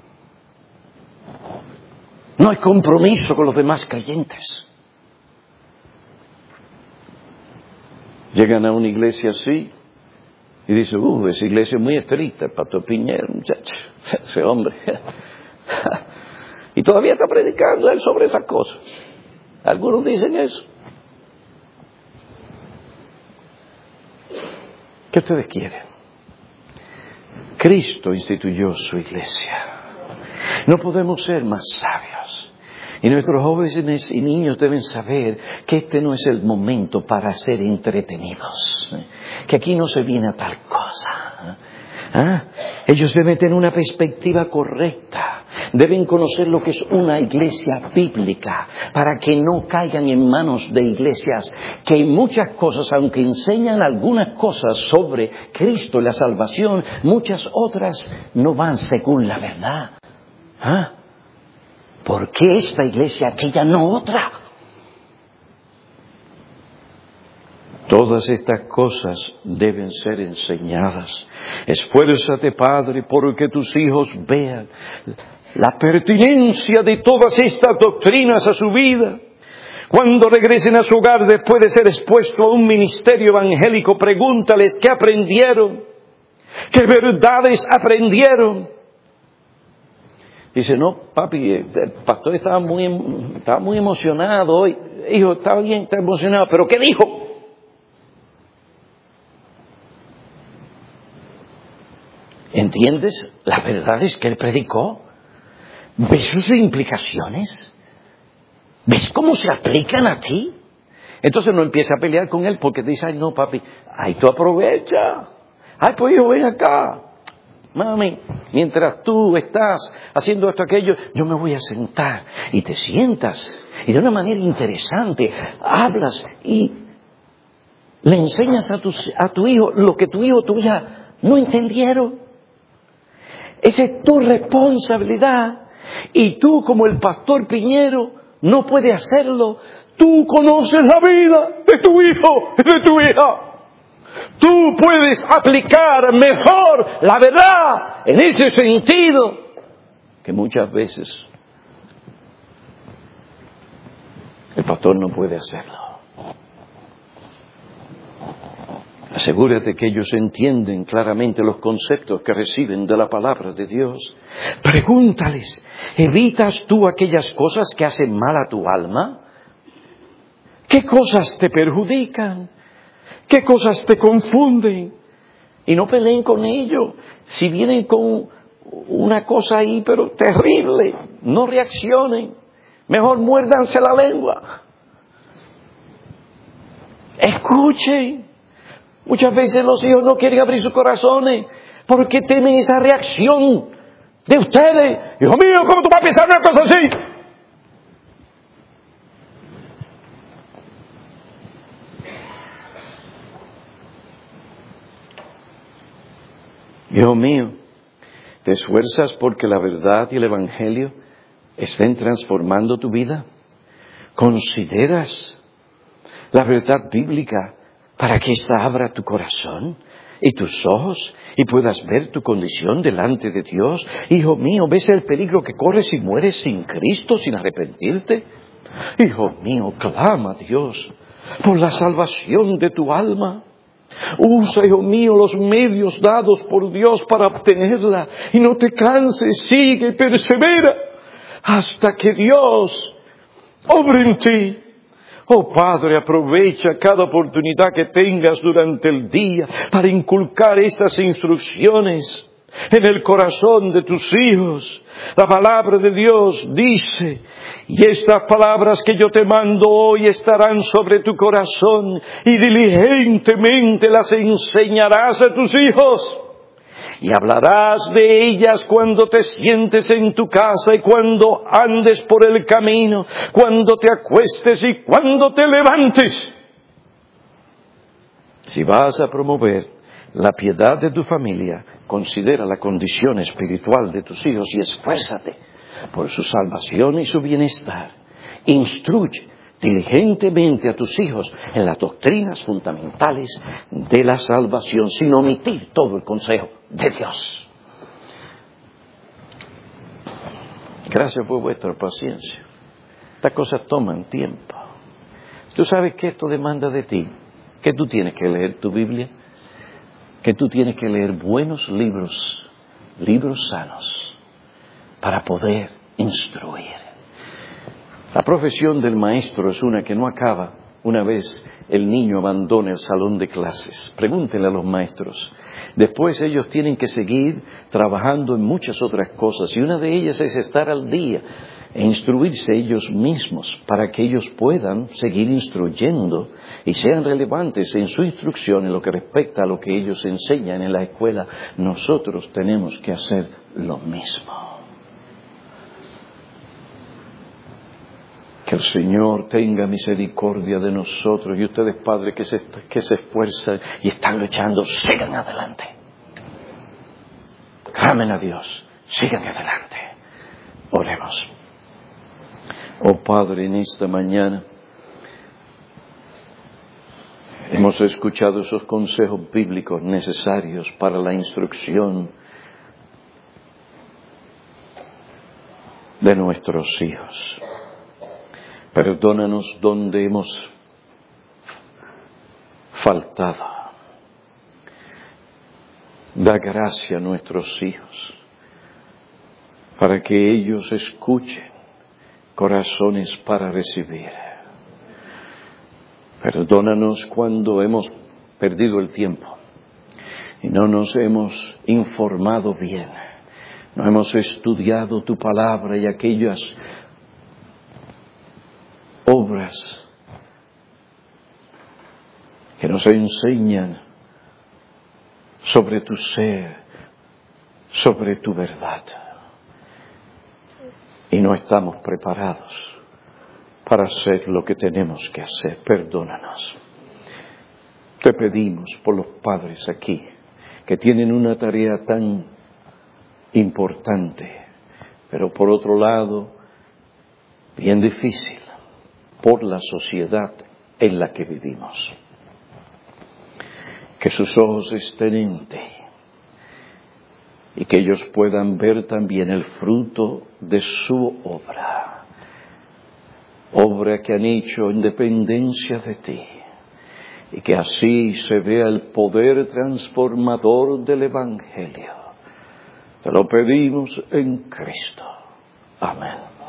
No hay compromiso con los demás creyentes. Llegan a una iglesia así y dicen, esa iglesia es muy estricta, el pastor Piñero, muchacho, ese hombre. Y todavía está predicando él sobre esas cosas. Algunos dicen eso. ¿Qué ustedes quieren? Cristo instituyó su iglesia. No podemos ser más sabios. Y nuestros jóvenes y niños deben saber que este no es el momento para ser entretenidos. Que aquí no se viene a tal cosa. Ellos deben tener una perspectiva correcta. Deben conocer lo que es una iglesia bíblica para que no caigan en manos de iglesias que en muchas cosas, aunque enseñan algunas cosas sobre Cristo y la salvación, muchas otras no van según la verdad. ¿Por qué esta iglesia, aquella no otra? Todas estas cosas deben ser enseñadas. Esfuérzate, Padre, porque tus hijos vean la pertinencia de todas estas doctrinas a su vida. Cuando regresen a su hogar después de ser expuestos a un ministerio evangélico, pregúntales qué aprendieron, qué verdades aprendieron. Dice, no, papi, el pastor estaba muy emocionado hoy. Hijo, estaba bien, está emocionado, pero ¿qué dijo? ¿Entiendes las verdades que él predicó? ¿Ves sus implicaciones? ¿Ves cómo se aplican a ti? Entonces no empieza a pelear con él porque te dice, ay no papi, ay tú aprovecha. Ay pues hijo, ven acá. Mami, mientras tú estás haciendo esto, aquello, yo me voy a sentar. Y te sientas. Y de una manera interesante hablas y le enseñas a tu hijo lo que tu hijo o tu hija no entendieron. Esa es tu responsabilidad. Y tú, como el pastor Piñero, no puedes hacerlo. Tú conoces la vida de tu hijo y de tu hija. Tú puedes aplicar mejor la verdad en ese sentido que muchas veces el pastor no puede hacerlo. Asegúrate que ellos entienden claramente los conceptos que reciben de la palabra de Dios. Pregúntales, ¿evitas tú aquellas cosas que hacen mal a tu alma? ¿Qué cosas te perjudican? ¿Qué cosas te confunden? Y no peleen con ellos. Si vienen con una cosa ahí, pero terrible, no reaccionen. Mejor muérdanse la lengua. Escuchen. Muchas veces los hijos no quieren abrir sus corazones porque temen esa reacción de ustedes. Hijo mío, ¿cómo tú vas a pensar una cosa así? Hijo mío, ¿te esfuerzas porque la verdad y el Evangelio estén transformando tu vida? ¿Consideras la verdad bíblica para que ésta abra tu corazón y tus ojos y puedas ver tu condición delante de Dios? Hijo mío, ¿ves el peligro que corres si mueres sin Cristo, sin arrepentirte? Hijo mío, clama a Dios por la salvación de tu alma. Usa, hijo mío, los medios dados por Dios para obtenerla. Y no te canses, sigue, persevera, hasta que Dios obre en ti. Oh Padre, aprovecha cada oportunidad que tengas durante el día para inculcar estas instrucciones en el corazón de tus hijos. La palabra de Dios dice, y estas palabras que yo te mando hoy estarán sobre tu corazón y diligentemente las enseñarás a tus hijos. y hablarás de ellas cuando te sientes en tu casa y cuando andes por el camino, cuando te acuestes y cuando te levantes. Si vas a promover la piedad de tu familia, considera la condición espiritual de tus hijos y esfuérzate por su salvación y su bienestar. Instruye diligentemente a tus hijos en las doctrinas fundamentales de la salvación, sin omitir todo el consejo de Dios. Gracias por vuestra paciencia. Estas cosas toman tiempo. Tú sabes que esto demanda de ti, que tú tienes que leer tu Biblia, que tú tienes que leer buenos libros, libros sanos, para poder instruir. La profesión del maestro es una que no acaba una vez el niño abandona el salón de clases. Pregúntenle a los maestros. Después ellos tienen que seguir trabajando en muchas otras cosas y una de ellas es estar al día e instruirse ellos mismos para que ellos puedan seguir instruyendo y sean relevantes en su instrucción en lo que respecta a lo que ellos enseñan en la escuela. Nosotros tenemos que hacer lo mismo. Que el Señor tenga misericordia de nosotros y ustedes, padres, que se esfuerzan y están luchando, sigan adelante. Clamen a Dios, sigan adelante. Oremos. Oh Padre, en esta mañana hemos escuchado esos consejos bíblicos necesarios para la instrucción de nuestros hijos. Perdónanos donde hemos faltado. Da gracia a nuestros hijos para que ellos escuchen, corazones para recibir. Perdónanos cuando hemos perdido el tiempo y no nos hemos informado bien, no hemos estudiado tu palabra y aquellas obras que nos enseñan sobre tu ser, sobre tu verdad. Y no estamos preparados para hacer lo que tenemos que hacer. Perdónanos. Te pedimos por los padres aquí, que tienen una tarea tan importante, pero por otro lado, bien difícil, por la sociedad en la que vivimos. Que sus ojos estén en ti y que ellos puedan ver también el fruto de su obra que han hecho en dependencia de ti, y que así se vea el poder transformador del Evangelio. Te lo pedimos en Cristo. Amén.